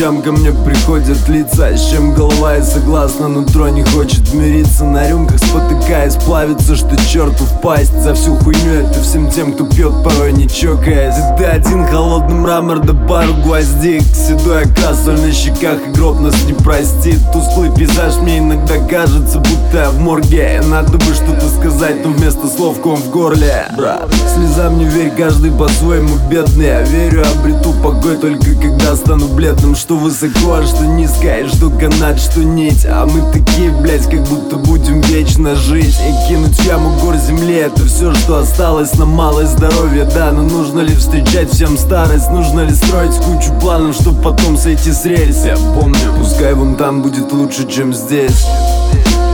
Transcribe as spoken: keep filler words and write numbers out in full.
ночам ко мне приходят лица, с чем голова и согласна, нутро не хочет мириться. На рюмках спотыкаясь, плавится, что черту впасть. За всю хуйню это всем тем, кто пьет, порой не чокаясь. И ты один, холодный мрамор да пару гвоздик, седой окрас, соль на щеках, и гроб нас не простит. Тусклый пейзаж, мне иногда кажется, будто я в морге. Надо бы что-то сказать, но вместо слов ком в горле. Брат, слезам не верь, каждый по-своему бедный. Я верю, обрету покой только когда стану бледным. Что высоко, а что низко, и что канат, что нить. А мы такие, блять, как будто будем вечно жить. И кинуть в яму гор земли, это все, что осталось. На малое здоровье, да, но нужно ли встречать всем старость? Нужно ли строить кучу планов, чтоб потом сойти с рельс? Я помню, пускай вон там будет лучше, чем здесь.